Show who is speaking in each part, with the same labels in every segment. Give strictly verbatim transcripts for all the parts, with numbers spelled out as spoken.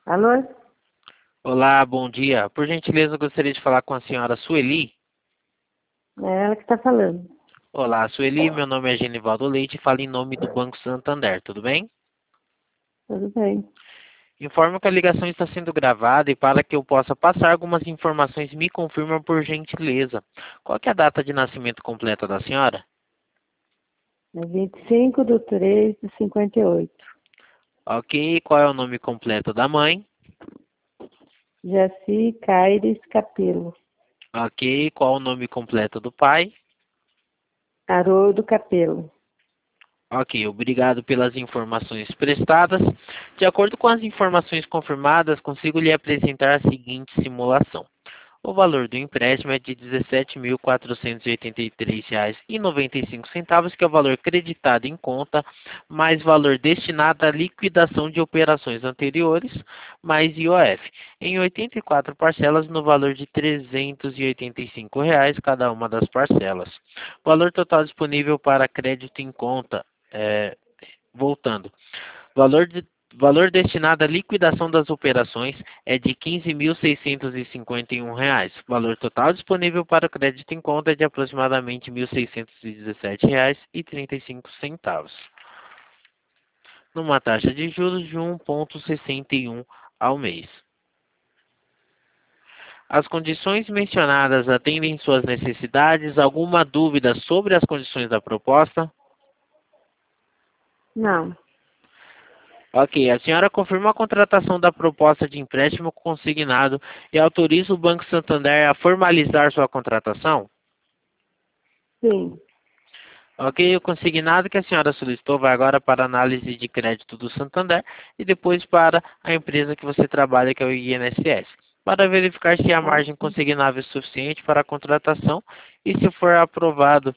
Speaker 1: Alô?
Speaker 2: Olá, bom dia. Por gentileza, eu gostaria de falar com a senhora Sueli.
Speaker 1: É ela que está falando.
Speaker 2: Olá, Sueli. Meu nome é Genivaldo Leite e falo em nome do Banco Santander, tudo bem?
Speaker 1: Tudo bem.
Speaker 2: Informo que a ligação está sendo gravada e para que eu possa passar algumas informações, me confirma por gentileza. Qual que é a data de nascimento completa da senhora?
Speaker 1: É vinte e cinco de três de cinquenta e oito.
Speaker 2: Ok. Qual é o nome completo da mãe?
Speaker 1: Jaci Caires Capelo.
Speaker 2: Ok. Qual é o nome completo do pai?
Speaker 1: Haroldo Capelo.
Speaker 2: Ok, obrigado pelas informações prestadas. De acordo com as informações confirmadas, consigo lhe apresentar a seguinte simulação. O valor do empréstimo é de dezessete mil quatrocentos e oitenta e três reais e noventa e cinco centavos, que é o valor creditado em conta, mais valor destinado à liquidação de operações anteriores, mais I O F, em oitenta e quatro parcelas no valor de trezentos e oitenta e cinco reais cada uma das parcelas. Valor total disponível para crédito em conta, é, voltando. Valor, de, valor destinado à liquidação das operações é de quinze mil seiscentos e cinquenta e um reais. Valor total disponível para crédito em conta é de aproximadamente mil seiscentos e dezessete reais e trinta e cinco centavos. Numa taxa de juros de um vírgula sessenta e um ao mês. As condições mencionadas atendem suas necessidades? Alguma dúvida sobre as condições da proposta?
Speaker 1: Não.
Speaker 2: Ok, a senhora confirma a contratação da proposta de empréstimo consignado e autoriza o Banco Santander a formalizar sua contratação?
Speaker 1: Sim.
Speaker 2: Ok, o consignado que a senhora solicitou vai agora para a análise de crédito do Santander e depois para a empresa que você trabalha, que é o I N S S, para verificar se há
Speaker 1: Ah,
Speaker 2: margem
Speaker 1: sim.
Speaker 2: consignável suficiente para a contratação e se for aprovado,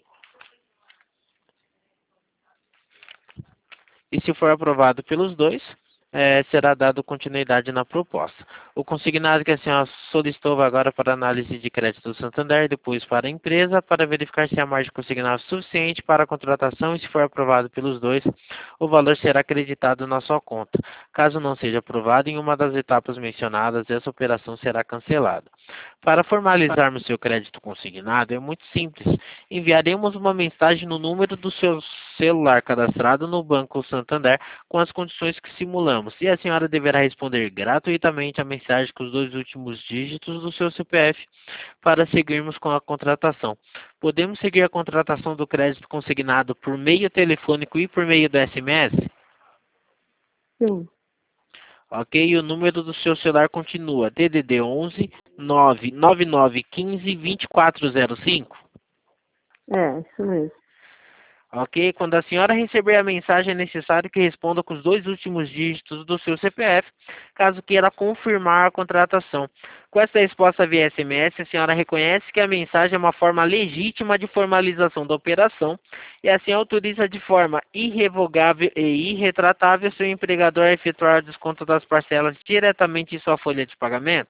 Speaker 2: e se for aprovado pelos dois, eh, será dado continuidade na proposta. O consignado que a senhora solicitou vai agora para análise de crédito do Santander, depois para a empresa, para verificar se há margem consignada suficiente para a contratação e, se for aprovado pelos dois, o valor será acreditado na sua conta. Caso não seja aprovado em uma das etapas mencionadas, essa operação será cancelada. Para formalizarmos seu crédito consignado, é muito simples. Enviaremos uma mensagem no número do seu celular cadastrado no Banco Santander com as condições que simulamos, e a senhora deverá responder gratuitamente a mensagem com os dois últimos dígitos do seu C P F para seguirmos com a contratação. Podemos seguir a contratação do crédito consignado por meio telefônico e por meio do S M S?
Speaker 1: Sim.
Speaker 2: Ok, o número do seu celular continua D D D onze nove nove nove um cinco dois quatro zero cinco.
Speaker 1: É, isso mesmo.
Speaker 2: Ok? Quando a senhora receber a mensagem, é necessário que responda com os dois últimos dígitos do seu C P F, caso queira confirmar a contratação. Com essa resposta via S M S, a senhora reconhece que a mensagem é uma forma legítima de formalização da operação e assim autoriza de forma irrevogável e irretratável seu empregador a efetuar o desconto das parcelas diretamente em sua folha de pagamento?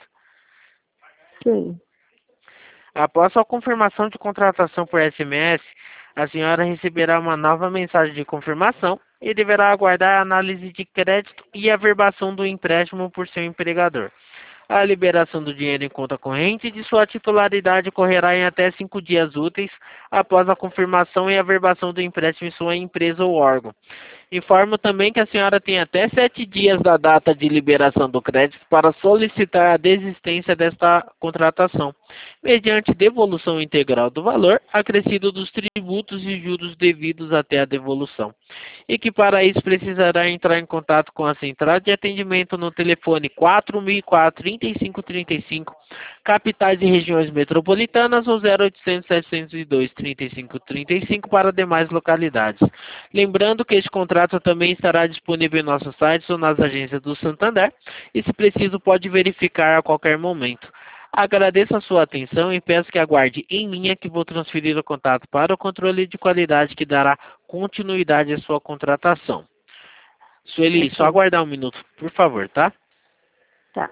Speaker 1: Sim.
Speaker 2: Após a confirmação de contratação por S M S, a senhora receberá uma nova mensagem de confirmação e deverá aguardar a análise de crédito e a verbação do empréstimo por seu empregador. A liberação do dinheiro em conta corrente de sua titularidade ocorrerá em até cinco dias úteis após a confirmação e a verbação do empréstimo em sua empresa ou órgão. Informo também que a senhora tem até sete dias da data de liberação do crédito para solicitar a desistência desta contratação, mediante devolução integral do valor acrescido dos tributos e juros devidos até a devolução. E que para isso precisará entrar em contato com a central de atendimento no telefone quatro mil e quatro, trinta e cinco trinta e cinco, capitais e regiões metropolitanas, ou zero oitocentos, setecentos e dois, trinta e cinco trinta e cinco para demais localidades. Lembrando que este contrato também estará disponível em nossos sites ou nas agências do Santander e, se preciso, pode verificar a qualquer momento. Agradeço a sua atenção e peço que aguarde em linha, que vou transferir o contato para o controle de qualidade, que dará continuidade à sua contratação. Sueli, só
Speaker 1: Ok.
Speaker 2: aguardar um minuto, por favor, tá?
Speaker 1: Tá.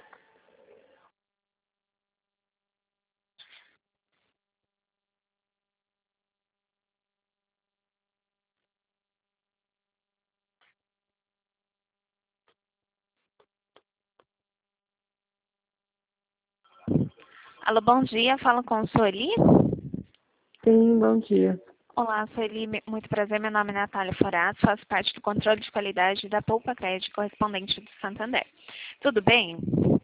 Speaker 3: Alô, bom dia. Fala com Sueli.
Speaker 1: Sim, bom dia.
Speaker 3: Olá, Sueli. Me- Muito prazer. Meu nome é Natália Forato. Faço parte do controle de qualidade da Poupa Crédito correspondente do Santander. Tudo bem?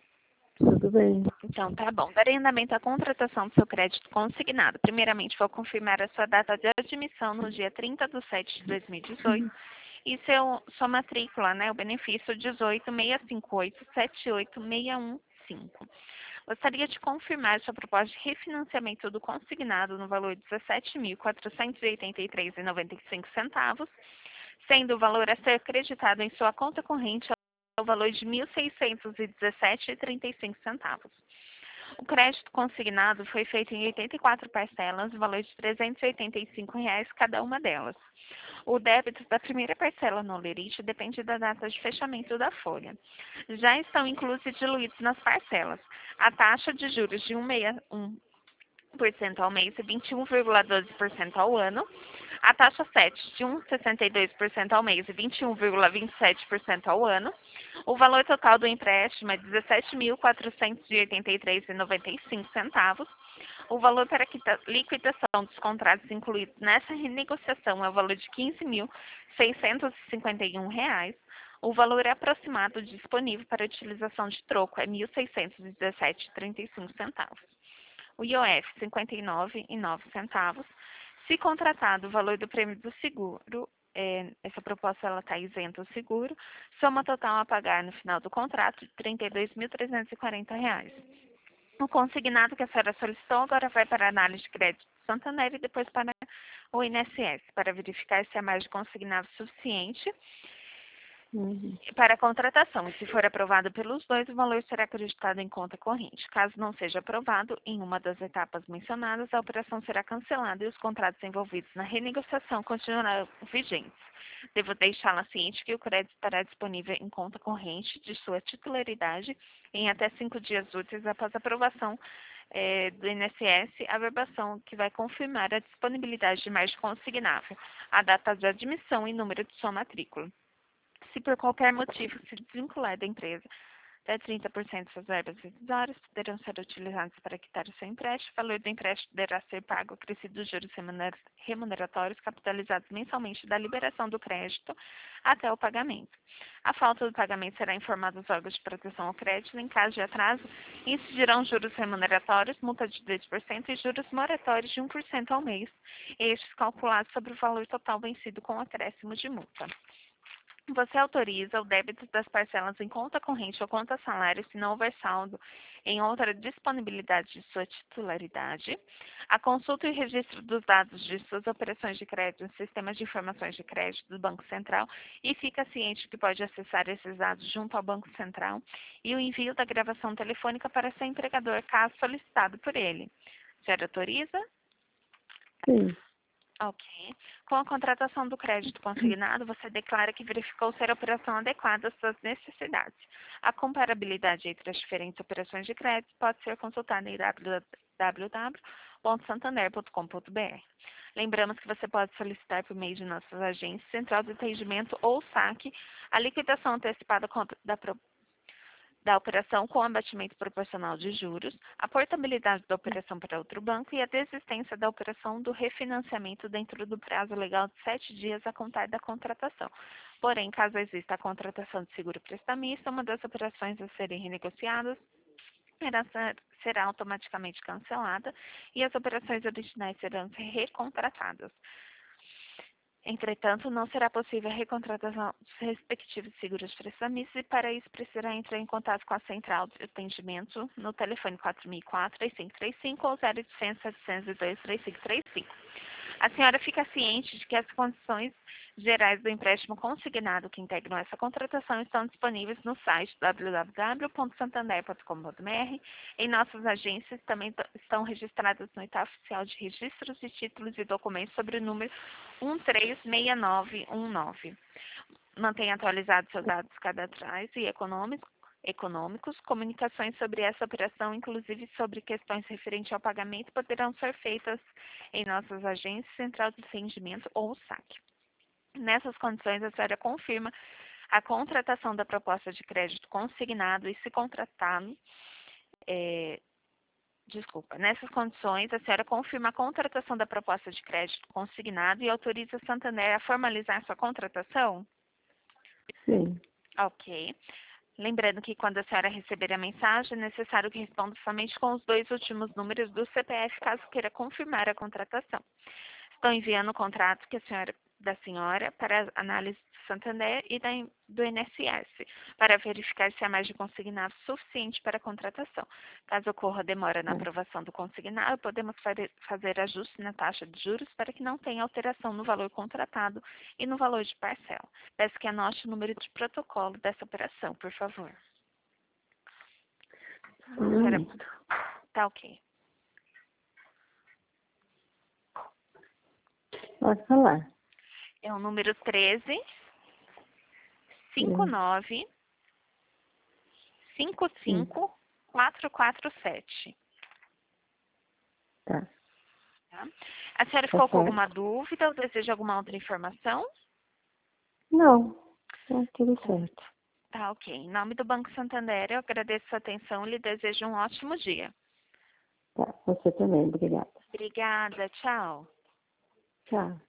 Speaker 1: Tudo bem?
Speaker 3: Então, tá bom. Darei andamento à contratação do seu crédito consignado. Primeiramente, vou confirmar a sua data de admissão no dia trinta de setembro de dois mil e dezoito e seu, sua matrícula, né? O benefício dezoito seis cinco oito sete oito seis um cinco. Gostaria de confirmar sua proposta de refinanciamento do consignado no valor de dezessete mil quatrocentos e oitenta e três reais e noventa e cinco centavos, sendo o valor a ser acreditado em sua conta corrente ao valor de mil seiscentos e dezessete reais e trinta e cinco centavos. O crédito consignado foi feito em oitenta e quatro parcelas, no valor de trezentos e oitenta e cinco reais cada uma delas. O débito da primeira parcela no lerite depende da data de fechamento da folha. Já estão inclusos e diluídos nas parcelas a taxa de juros de um vírgula sessenta e um por cento ao mês e vinte e um vírgula doze por cento ao ano, a taxa sete de um vírgula sessenta e dois por cento ao mês e vinte e um vírgula vinte e sete por cento ao ano. O valor total do empréstimo é dezessete mil quatrocentos e oitenta e três reais e noventa e cinco centavos. O valor para quita- liquidação dos contratos incluídos nessa renegociação é o valor de quinze mil seiscentos e cinquenta e um reais. O valor aproximado disponível para utilização de troco é mil seiscentos e dezessete reais e trinta e cinco centavos. O I O F, cinquenta e nove reais e nove centavos. Se contratado o valor do prêmio do seguro, é, essa proposta ela está isenta do seguro, soma total a pagar no final do contrato de trinta e dois mil trezentos e quarenta reais. O consignado que a senhora solicitou agora vai para a análise de crédito do Santander e depois para o I N S S, para verificar se a margem consignada é suficiente
Speaker 1: Uhum.
Speaker 3: para a contratação. E se for aprovado pelos dois, o valor será acreditado em conta corrente. Caso não seja aprovado em uma das etapas mencionadas, a operação será cancelada e os contratos envolvidos na renegociação continuarão vigentes. Devo deixá-la ciente que o crédito estará disponível em conta corrente de sua titularidade em até cinco dias úteis após a aprovação eh, do I N S S, a verbação que vai confirmar a disponibilidade de margem consignável, a data de admissão e número de sua matrícula. Se por qualquer motivo se desvincular da empresa, até trinta por cento das verbas rescisórias poderão ser utilizadas para quitar o seu empréstimo. O valor do empréstimo deverá ser pago acrescido dos juros remuneratórios capitalizados mensalmente da liberação do crédito até o pagamento. A falta do pagamento será informada aos órgãos de proteção ao crédito. Em caso de atraso, incidirão juros remuneratórios, multa de dois por cento e juros moratórios de um por cento ao mês, estes calculados sobre o valor total vencido com acréscimo de multa. Você autoriza o débito das parcelas em conta corrente ou conta salário se não houver saldo em outra disponibilidade de sua titularidade. A consulta e registro dos dados de suas operações de crédito em sistemas de informações de crédito do Banco Central e fica ciente que pode acessar esses dados junto ao Banco Central e o envio da gravação telefônica para seu empregador caso solicitado por ele. A senhora autoriza?
Speaker 1: Sim.
Speaker 3: Ok. Com a contratação do crédito consignado, você declara que verificou ser a operação adequada às suas necessidades. A comparabilidade entre as diferentes operações de crédito pode ser consultada em w w w ponto santander ponto com ponto b r. Lembramos que você pode solicitar por meio de nossas agências, central de atendimento ou saque, a liquidação antecipada da propriedade da operação com abatimento proporcional de juros, a portabilidade da operação para outro banco e a desistência da operação do refinanciamento dentro do prazo legal de sete dias a contar da contratação. Porém, caso exista a contratação de seguro prestamista, uma das operações a serem renegociadas será, será automaticamente cancelada e as operações originais serão recontratadas. Entretanto, não será possível a recontratação dos respectivos seguros prestamistas e, para isso, precisará entrar em contato com a central de atendimento no telefone quatro mil e quatro, três cinco três cinco ou zero oitocentos, setecentos e dois, três cinco três cinco. A senhora fica ciente de que as condições gerais do empréstimo consignado que integram essa contratação estão disponíveis no site w w w ponto santander ponto com ponto b r. Em nossas agências também estão registradas no Ita Oficial de Registros de Títulos e Documentos sobre o número um três seis nove um nove. Mantenha atualizados seus dados cadastrais e econômicos econômicos, comunicações sobre essa operação, inclusive sobre questões referentes ao pagamento, poderão ser feitas em nossas agências, central de atendimento ou saque. Nessas condições, a senhora confirma a contratação da proposta de crédito consignado e, se contratado, é, Desculpa. Nessas condições, a senhora confirma a contratação da proposta de crédito consignado e autoriza a Santander a formalizar sua contratação?
Speaker 1: Sim.
Speaker 3: Ok. Lembrando que quando a senhora receber a mensagem, é necessário que responda somente com os dois últimos números do C P F, caso queira confirmar a contratação. Estou enviando o contrato que a senhora, da senhora para análise do Santander e da, do I N S S, para verificar se há margem de consignado suficiente para a contratação. Caso ocorra demora na
Speaker 1: É.
Speaker 3: aprovação do consignado, podemos fare, fazer ajuste na taxa de juros para que não tenha alteração no valor contratado e no valor de parcela. Peço que anote o número de protocolo dessa operação, por favor.
Speaker 1: Um momento.
Speaker 3: Tá ok.
Speaker 1: Pode falar.
Speaker 3: É o número treze, cinquenta e nove, cinquenta e cinco, quatrocentos e quarenta e sete.
Speaker 1: Tá.
Speaker 3: Tá? A senhora
Speaker 1: Tá
Speaker 3: ficou com
Speaker 1: certo.
Speaker 3: alguma dúvida ou deseja alguma outra informação?
Speaker 1: Não. Tá tudo certo.
Speaker 3: Tá ok. Em nome do Banco Santander, eu agradeço a sua atenção e lhe desejo um ótimo dia.
Speaker 1: Tá. Você também. Obrigada.
Speaker 3: Obrigada. Tchau.
Speaker 1: Tchau.